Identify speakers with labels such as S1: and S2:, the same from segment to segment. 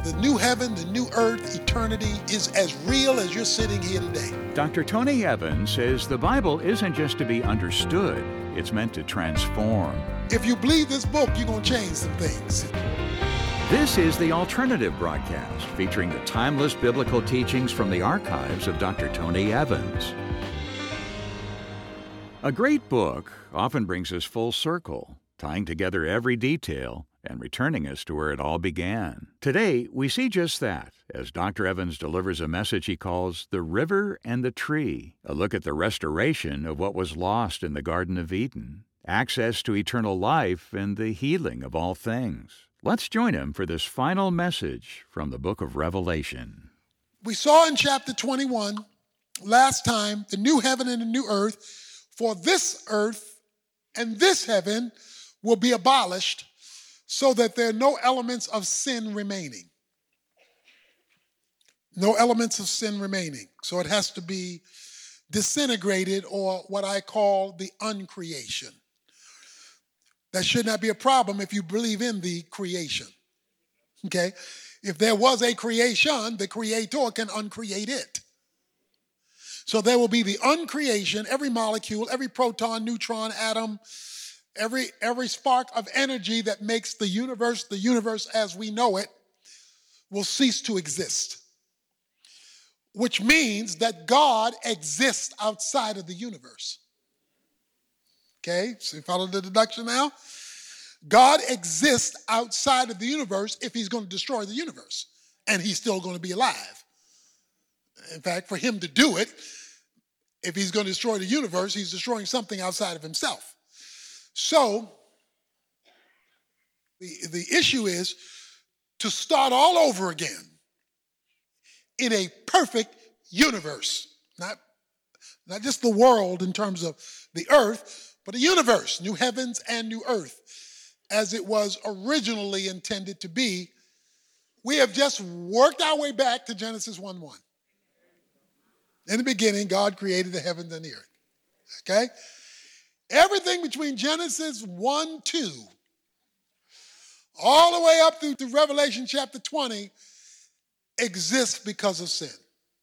S1: The new heaven, the new earth, eternity is as real as you're sitting here today.
S2: Dr. Tony Evans says the Bible isn't just to be understood, it's meant to transform.
S1: If you believe this book, you're going to change some things.
S2: This is The Alternative Broadcast, featuring the timeless biblical teachings from the archives of Dr. Tony Evans. A great book often brings us full circle, tying together every detail and returning us to where it all began. Today, we see just that as Dr. Evans delivers a message he calls The River and the Tree, a look at the restoration of what was lost in the Garden of Eden, access to eternal life, and the healing of all things. Let's join him for this final message from the book of Revelation.
S1: We saw in chapter 21 last time the new heaven and the new earth, for this earth and this heaven will be abolished so that there are no elements of sin remaining. No elements of sin remaining. So it has to be disintegrated, or what I call the uncreation. That should not be a problem if you believe in the creation. Okay? If there was a creation, the creator can uncreate it. So there will be the uncreation, every molecule, every proton, neutron, atom, every spark of energy that makes the universe as we know it, will cease to exist. Which means that God exists outside of the universe. Okay, so you follow the deduction now? God exists outside of the universe if he's going to destroy the universe, and he's still going to be alive. In fact, for him to do it, if he's going to destroy the universe, he's destroying something outside of himself. So, the issue is to start all over again in a perfect universe. Not just the world in terms of the earth, but a universe, new heavens and new earth, as it was originally intended to be. We have just worked our way back to Genesis 1:1. In the beginning, God created the heavens and the earth. Okay? Everything between Genesis 1:2 all the way up through to Revelation chapter 20 exists because of sin.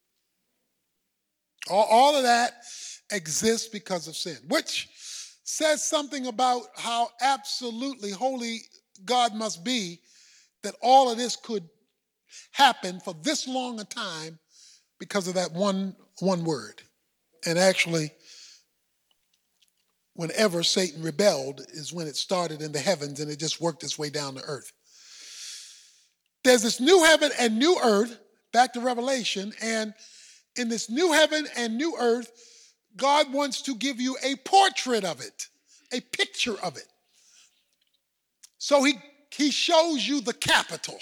S1: All of that exists because of sin, which says something about how absolutely holy God must be that all of this could happen for this long a time because of that one word. And actually, whenever Satan rebelled is when it started in the heavens and it just worked its way down to earth. There's this new heaven and new earth, back to Revelation, and in this new heaven and new earth, God wants to give you a portrait of it, a picture of it. So he shows you the capital.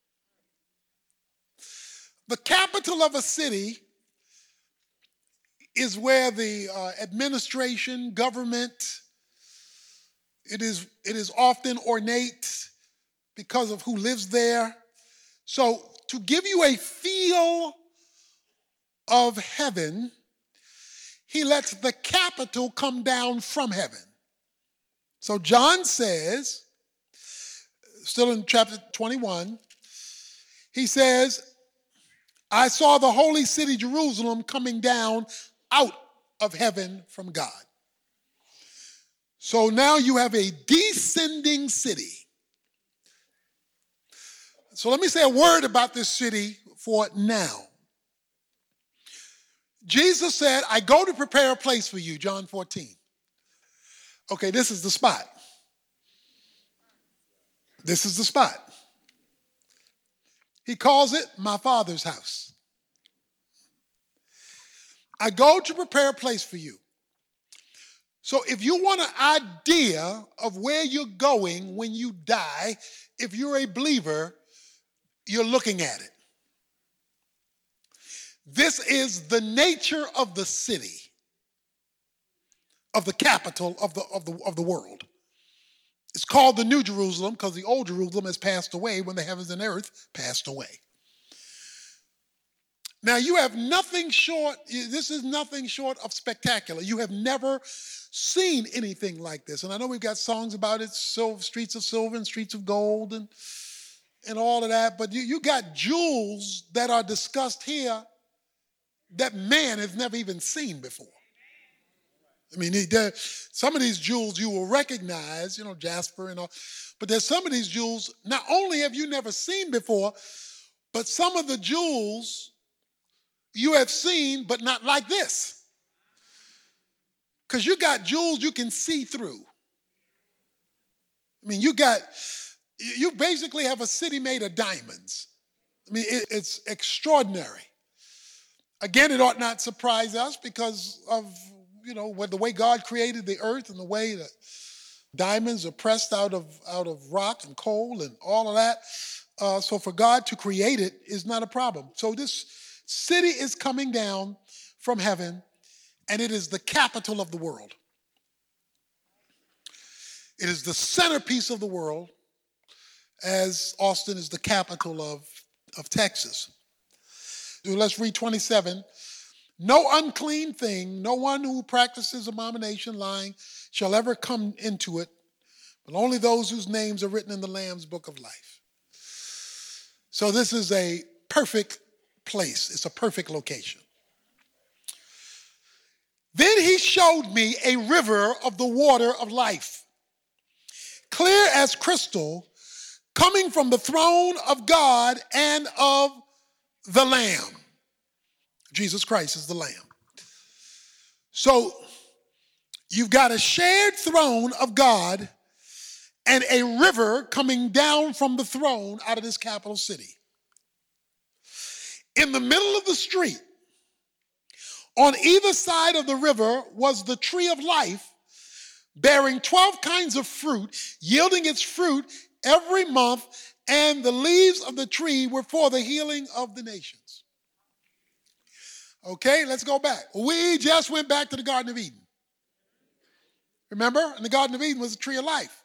S1: The capital of a city is where the administration, government, it is often ornate because of who lives there. So to give you a feel of heaven, he lets the capital come down from heaven. So John says, still in chapter 21, he says, I saw the holy city Jerusalem coming down out of heaven from God. So now you have a descending city. So let me say a word about this city for now. Jesus said, I go to prepare a place for you, John 14. Okay, this is the spot. This is the spot. He calls it my Father's house. I go to prepare a place for you. So if you want an idea of where you're going when you die, if you're a believer, you're looking at it. This is the nature of the city, of the capital of the world. It's called the New Jerusalem because the old Jerusalem has passed away when the heavens and earth passed away. Now you have nothing short, this is nothing short of spectacular. You have never seen anything like this. And I know we've got songs about it, streets of silver and streets of gold and all of that, but you got jewels that are discussed here that man has never even seen before. I mean, some of these jewels you will recognize, jasper and all, but there's some of these jewels, not only have you never seen before, but some of the jewels you have seen, but not like this. Because you got jewels you can see through. I mean, you basically have a city made of diamonds. I mean, it's extraordinary. Again, it ought not surprise us because of, the way God created the earth and the way that diamonds are pressed out of rock and coal and all of that. So for God to create it is not a problem. So this city is coming down from heaven, and it is the capital of the world. It is the centerpiece of the world, as Austin is the capital of Texas. Let's read 27. No unclean thing, no one who practices abomination, lying, shall ever come into it, but only those whose names are written in the Lamb's book of life. So this is a perfect place. It's a perfect location. Then he showed me a river of the water of life, clear as crystal, coming from the throne of God and of the Lamb. Jesus Christ is the Lamb. So you've got a shared throne of God and a river coming down from the throne out of this capital city. In the middle of the street, on either side of the river, was the tree of life, bearing 12 kinds of fruit, yielding its fruit every month, and the leaves of the tree were for the healing of the nations. Okay, let's go back. We just went back to the Garden of Eden. Remember? And the Garden of Eden was the tree of life.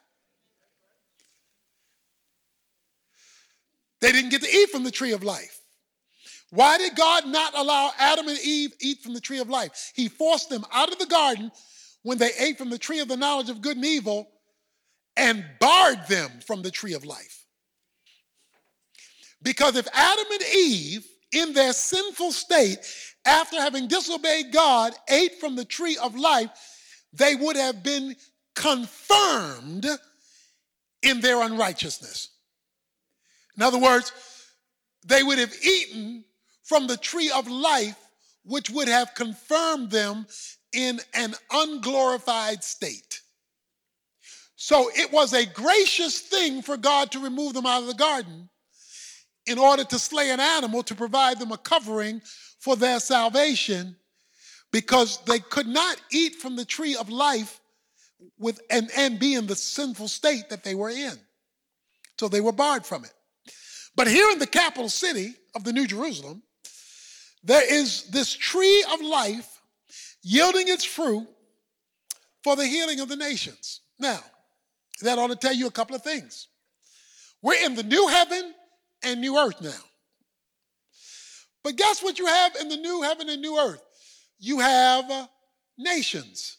S1: They didn't get to eat from the tree of life. Why did God not allow Adam and Eve eat from the tree of life? He forced them out of the garden when they ate from the tree of the knowledge of good and evil and barred them from the tree of life. Because if Adam and Eve, in their sinful state, after having disobeyed God, ate from the tree of life, they would have been confirmed in their unrighteousness. In other words, they would have eaten from the tree of life, which would have confirmed them in an unglorified state. So it was a gracious thing for God to remove them out of the garden in order to slay an animal to provide them a covering for their salvation, because they could not eat from the tree of life and be in the sinful state that they were in. So they were barred from it. But here in the capital city of the New Jerusalem, there is this tree of life yielding its fruit for the healing of the nations. Now, that ought to tell you a couple of things. We're in the new heaven and new earth now. But guess what you have in the new heaven and new earth? You have nations.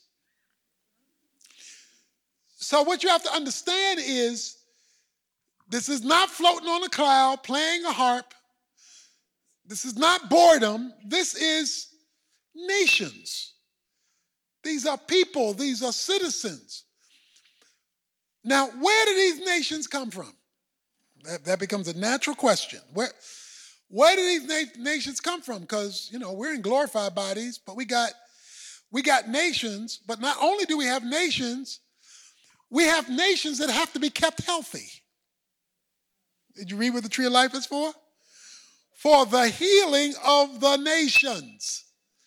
S1: So what you have to understand is this is not floating on a cloud, playing a harp. This is not boredom. This is nations. These are people. These are citizens. Now, where do these nations come from? That becomes a natural question. Where do these nations come from? Because, we're in glorified bodies, but we got nations. But not only do we have nations that have to be kept healthy. Did you read what the tree of life is for? For the healing of the nations.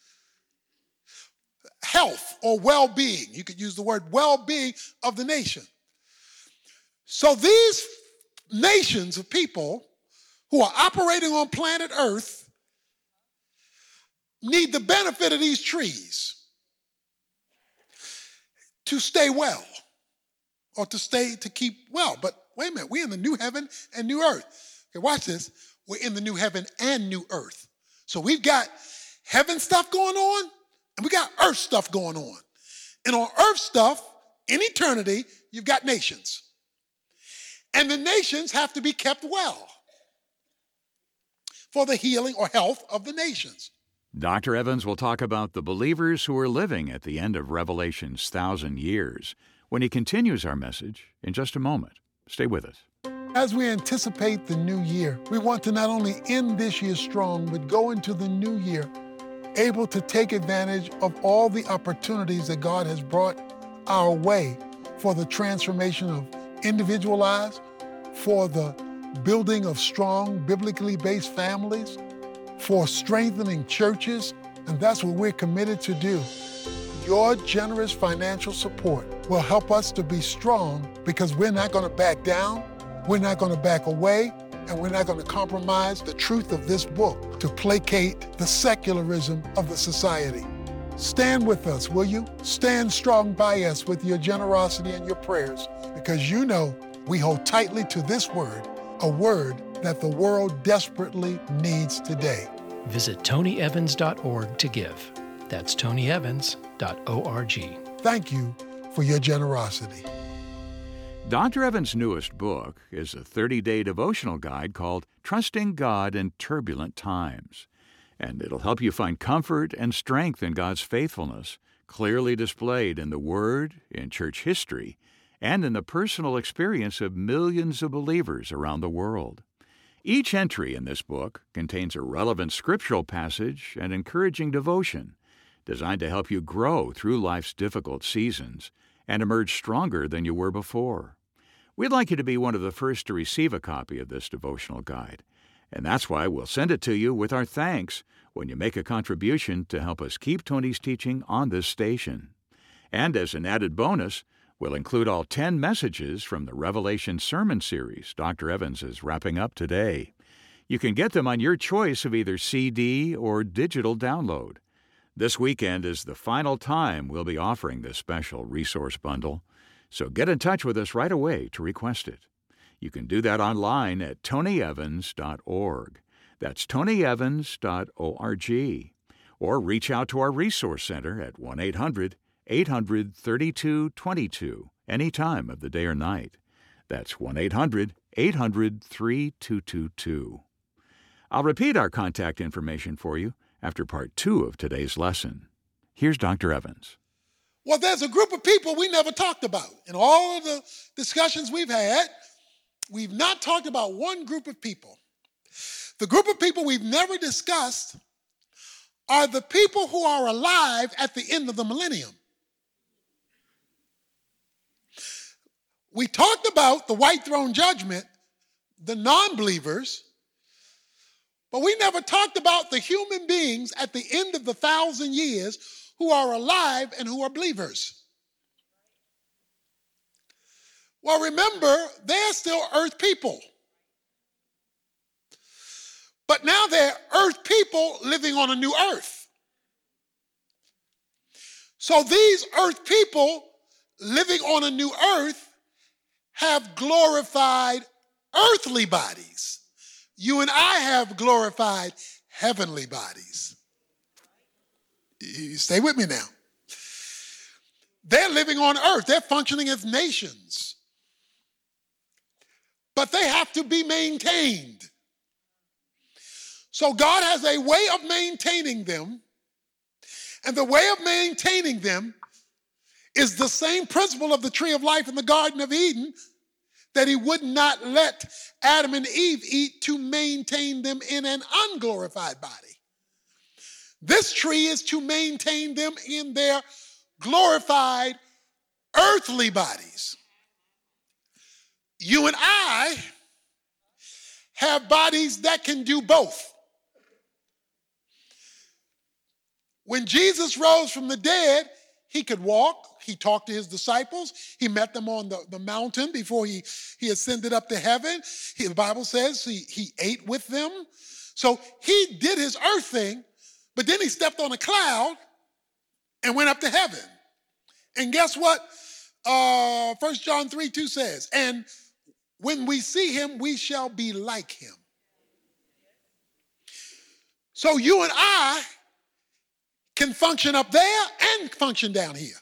S1: Health or well-being. You could use the word well-being of the nation. So these nations of people who are operating on planet Earth need the benefit of these trees to stay well or to keep well. But wait a minute, we're in the new heaven and new earth. Okay, watch this. We're in the new heaven and new earth. So we've got heaven stuff going on and we got earth stuff going on. And on earth stuff, in eternity, you've got nations. And the nations have to be kept well. for the healing or health of the nations.
S2: Dr. Evans will talk about the believers who are living at the end of Revelation's 1,000 years when he continues our message in just a moment. Stay with us.
S1: As we anticipate the new year, we want to not only end this year strong, but go into the new year able to take advantage of all the opportunities that God has brought our way for the transformation of individual lives, for the building of strong, biblically based families, for strengthening churches, and that's what we're committed to do. Your generous financial support will help us to be strong because we're not going to back down, we're not going to back away, and we're not going to compromise the truth of this book to placate the secularism of the society. Stand with us, will you? Stand strong by us with your generosity and your prayers, because you know we hold tightly to this word, a word that the world desperately needs today.
S3: Visit tonyevans.org to give. That's tonyevans.org.
S1: Thank you for your generosity.
S2: Dr. Evans' newest book is a 30-day devotional guide called Trusting God in Turbulent Times. And it'll help you find comfort and strength in God's faithfulness, clearly displayed in the Word, in church history, and in the personal experience of millions of believers around the world. Each entry in this book contains a relevant scriptural passage and encouraging devotion, designed to help you grow through life's difficult seasons and emerge stronger than you were before. We'd like you to be one of the first to receive a copy of this devotional guide, and that's why we'll send it to you with our thanks when you make a contribution to help us keep Tony's teaching on this station. And as an added bonus, we'll include all 10 messages from the Revelation Sermon Series Dr. Evans is wrapping up today. You can get them on your choice of either CD or digital download. This weekend is the final time we'll be offering this special resource bundle, so get in touch with us right away to request it. You can do that online at tonyevans.org. That's tonyevans.org. Or reach out to our Resource Center at 1-800-800-3222 any time of the day or night. That's 1-800-800-3222. I'll repeat our contact information for you after part 2 of today's lesson. Here's Dr. Evans.
S1: Well, there's a group of people we never talked about. In all of the discussions we've had, we've not talked about one group of people. The group of people we've never discussed are the people who are alive at the end of the millennium. We talked about the white throne judgment, the non-believers, but we never talked about the human beings at the end of the 1,000 years who are alive and who are believers. Well, remember, they're still earth people. But now they're earth people living on a new earth. So these earth people living on a new earth have glorified earthly bodies. You and I have glorified heavenly bodies. You stay with me now. They're living on earth. They're functioning as nations. But they have to be maintained. So God has a way of maintaining them. And the way of maintaining them is the same principle of the tree of life in the Garden of Eden, that he would not let Adam and Eve eat to maintain them in an unglorified body. This tree is to maintain them in their glorified earthly bodies. You and I have bodies that can do both. When Jesus rose from the dead, he could walk. He talked to his disciples. He met them on the mountain before he ascended up to heaven. The Bible says he ate with them. So he did his earth thing, but then he stepped on a cloud and went up to heaven. And guess what 1 John 3:2 says? And when we see him, we shall be like him. So you and I can function up there and function down here.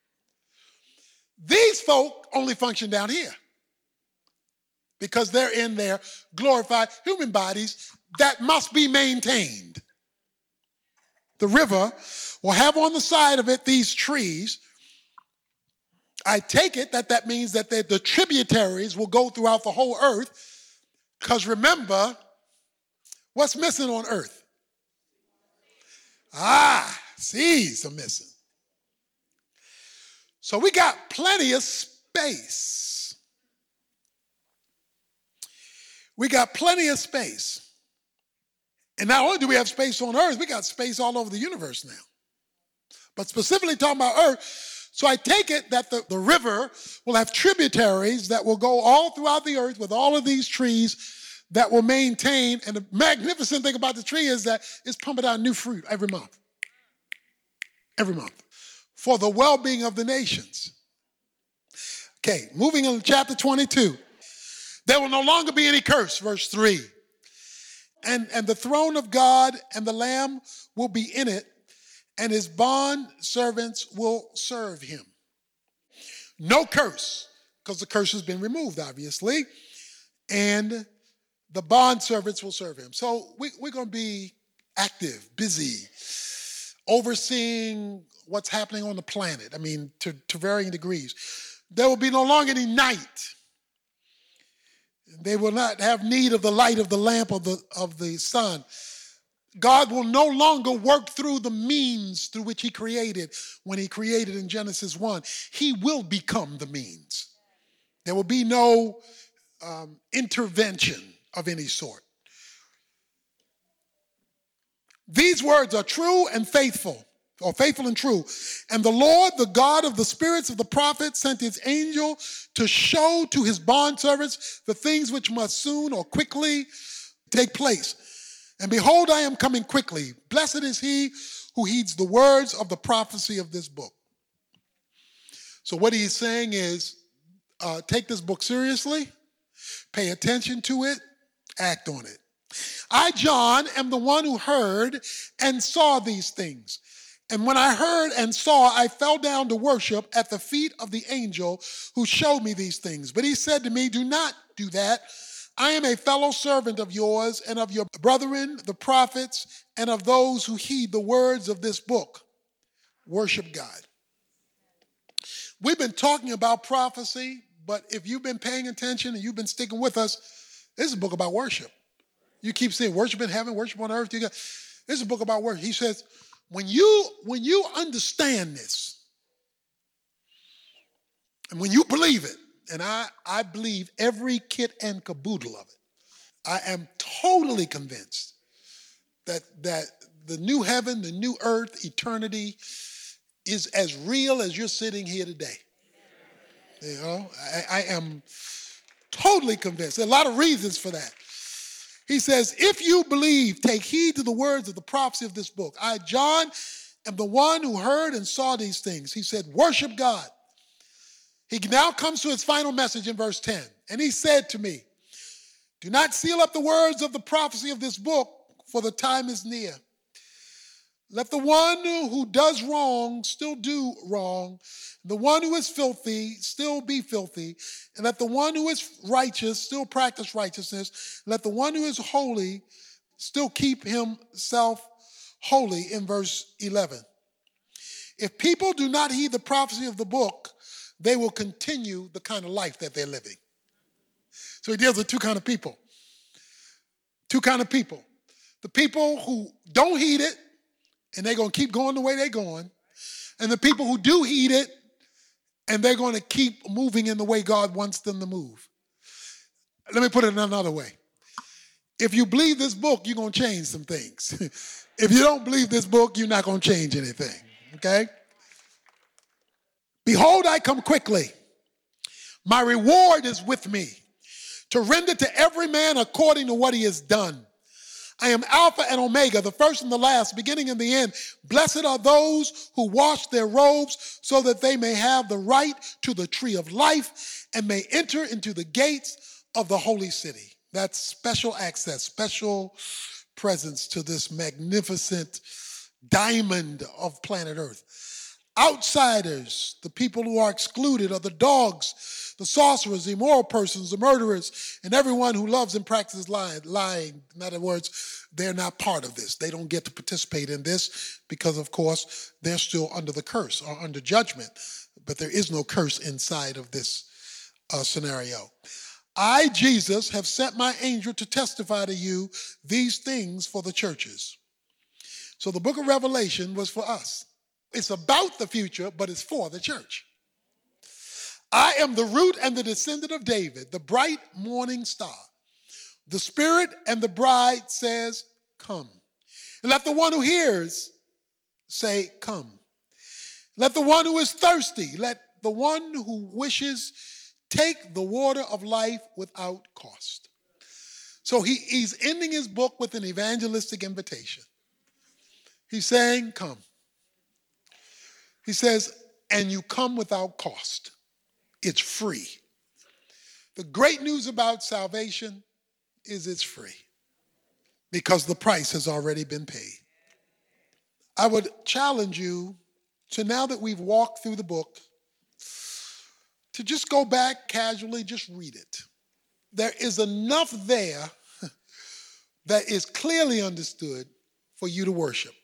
S1: These folk only function down here because they're in their glorified human bodies that must be maintained. The river will have on the side of it these trees. I take it that means that the tributaries will go throughout the whole earth, because remember, what's missing on earth? Seas are missing. So we got plenty of space. We got plenty of space. And not only do we have space on earth, we got space all over the universe now. But specifically talking about earth, so I take it that the river will have tributaries that will go all throughout the earth with all of these trees that will maintain. And the magnificent thing about the tree is that it's pumping out new fruit every month. Every month. For the well-being of the nations. Okay, moving on to chapter 22. There will no longer be any curse, verse 3. And the throne of God and the Lamb will be in it, and his bond servants will serve him. No curse, because the curse has been removed, obviously, and the bond servants will serve him. So we're going to be active, busy, overseeing what's happening on the planet. I mean, to varying degrees. There will be no longer any night. They will not have need of the light of the lamp of the sun. God will no longer work through the means through which he created when he created in Genesis 1. He will become the means. There will be no intervention of any sort. These words are true and faithful, or faithful and true. And the Lord, the God of the spirits of the prophets, sent his angel to show to his bondservants the things which must soon or quickly take place. And behold, I am coming quickly. Blessed is he who heeds the words of the prophecy of this book. So what he's saying is, take this book seriously, pay attention to it, act on it. I, John, am the one who heard and saw these things. And when I heard and saw, I fell down to worship at the feet of the angel who showed me these things. But he said to me, do not do that. I am a fellow servant of yours and of your brethren, the prophets, and of those who heed the words of this book. Worship God. We've been talking about prophecy, but if you've been paying attention and you've been sticking with us, this is a book about worship. You keep saying worship in heaven, worship on earth. This is a book about worship. He says, when you understand this, and when you believe it, and I believe every kit and caboodle of it, I am totally convinced that the new heaven, the new earth, eternity is as real as you're sitting here today. You know, I am totally convinced. There are a lot of reasons for that. He says, if you believe, take heed to the words of the prophecy of this book. I, John, am the one who heard and saw these things. He said, worship God. He now comes to his final message in verse 10. And he said to me, do not seal up the words of the prophecy of this book, for the time is near. Let the one who does wrong still do wrong. The one who is filthy still be filthy. And let the one who is righteous still practice righteousness. Let the one who is holy still keep himself holy, in verse 11. If people do not heed the prophecy of the book, they will continue the kind of life that they're living. So he deals with two kind of people. Two kind of people. The people who don't heed it, and they're going to keep going the way they're going. And the people who do heed it, and they're going to keep moving in the way God wants them to move. Let me put it another way. If you believe this book, you're going to change some things. If you don't believe this book, you're not going to change anything. Okay? Behold, I come quickly. My reward is with me, to render to every man according to what he has done. I am Alpha and Omega, the first and the last, beginning and the end. Blessed are those who wash their robes so that they may have the right to the tree of life and may enter into the gates of the holy city. That's special access, special presence to this magnificent diamond of planet Earth. Outsiders, the people who are excluded, are the dogs the sorcerers, the immoral persons, the murderers, and everyone who loves and practices lying. In other words, they're not part of this. They don't get to participate in this because, of course, they're still under the curse or under judgment. But there is no curse inside of this scenario. I, Jesus, have sent my angel to testify to you these things for the churches. So the book of Revelation was for us. It's about the future, but it's for the church. I am the root and the descendant of David, the bright morning star. The Spirit and the bride says, come. And let the one who hears say, come. Let the one who is thirsty, let the one who wishes take the water of life without cost. So he's ending his book with an evangelistic invitation. He's saying, come. He says, and you come without cost. It's free. The great news about salvation is it's free because the price has already been paid. I would challenge you to, now that we've walked through the book, to just go back casually, just read it. There is enough there that is clearly understood for you to worship.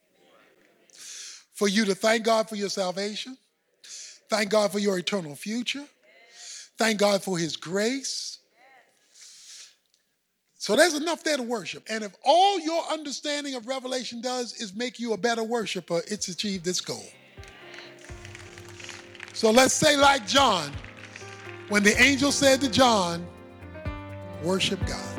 S1: For you to thank God for your salvation. Thank God for your eternal future. Thank God for his grace. So there's enough there to worship. And if all your understanding of Revelation does is make you a better worshiper, it's achieved its goal. So let's say like John, when the angel said to John, worship God.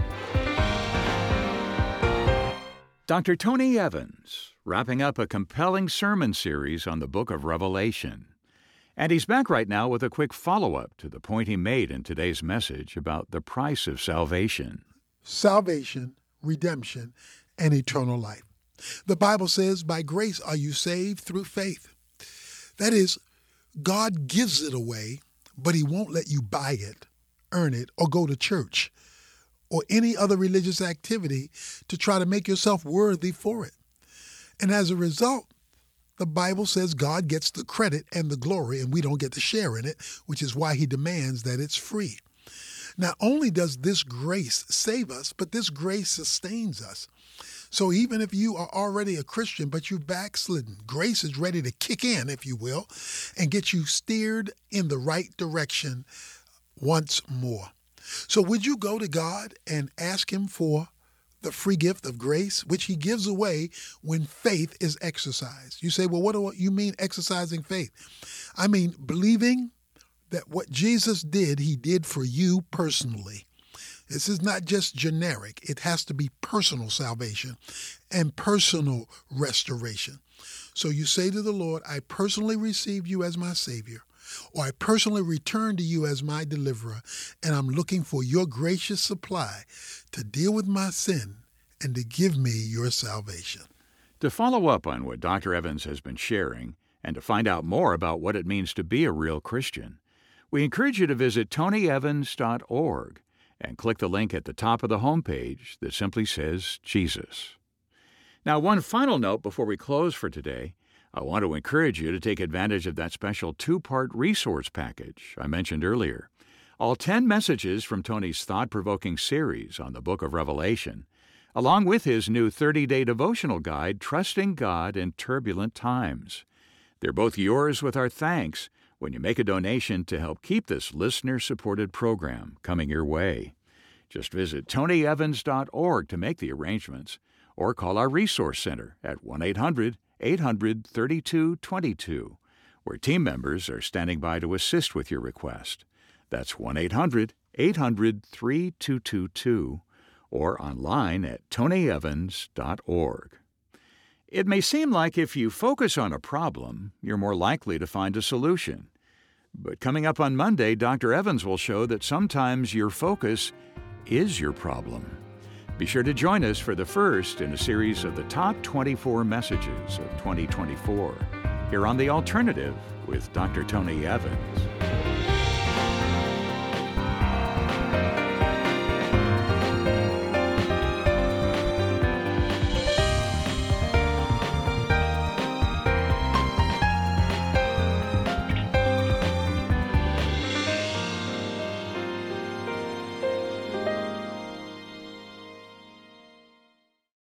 S2: Dr. Tony Evans, wrapping up a compelling sermon series on the book of Revelation. And he's back right now with a quick follow-up to the point he made in today's message about the price of salvation.
S1: Salvation, redemption, and eternal life. The Bible says, by grace are you saved through faith. That is, God gives it away, but he won't let you buy it, earn it, or go to church or any other religious activity to try to make yourself worthy for it. And as a result, the Bible says God gets the credit and the glory, and we don't get to share in it, which is why he demands that it's free. Not only does this grace save us, but this grace sustains us. So even if you are already a Christian, but you've backslidden, grace is ready to kick in, if you will, and get you steered in the right direction once more. So would you go to God and ask him for the free gift of grace, which he gives away when faith is exercised? You say, well, what do you mean exercising faith? I mean believing that what Jesus did, he did for you personally. This is not just generic. It has to be personal salvation and personal restoration. So you say to the Lord, I personally receive you as my Savior, or I personally return to you as my deliverer, and I'm looking for your gracious supply to deal with my sin and to give me your salvation.
S2: To follow up on what Dr. Evans has been sharing, and to find out more about what it means to be a real Christian, we encourage you to visit tonyevans.org and click the link at the top of the homepage that simply says Jesus. Now, one final note before we close for today. I want to encourage you to take advantage of that special 2-part resource package I mentioned earlier. All 10 messages from Tony's thought-provoking series on the book of Revelation, along with his new 30-day devotional guide, Trusting God in Turbulent Times. They're both yours with our thanks when you make a donation to help keep this listener-supported program coming your way. Just visit tonyevans.org to make the arrangements, or call our Resource Center at 1-800-800-3222, where team members are standing by to assist with your request. That's 1-800-800-3222, or online at tonyevans.org. It may seem like if you focus on a problem, you're more likely to find a solution. But coming up on Monday, Dr. Evans will show that sometimes your focus is your problem. Be sure to join us for the first in a series of the top 24 messages of 2024, here on The Alternative with Dr. Tony Evans.